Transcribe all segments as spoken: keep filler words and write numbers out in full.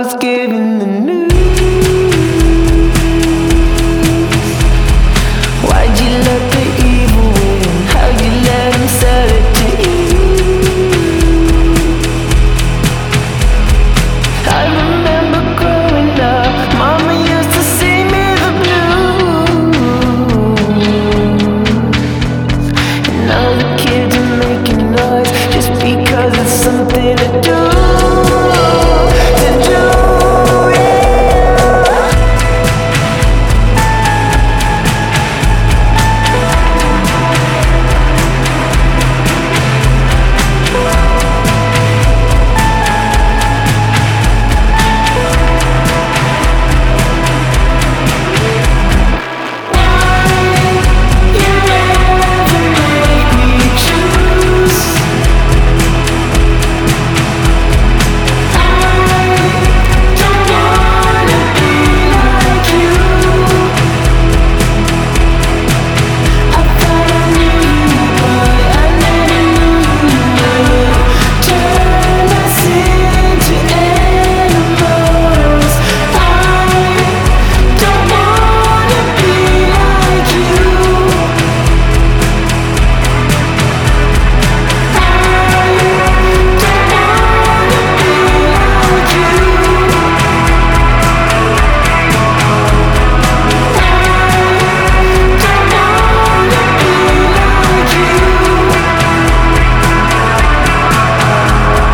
was given the news. Why'd you let the evil win? How'd you let him sell it to you? I remember growing up, Mama used to sing me the blues. And now the kids are making noise just because it's something to do.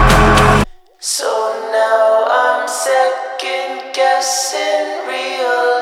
So now I'm second guessing real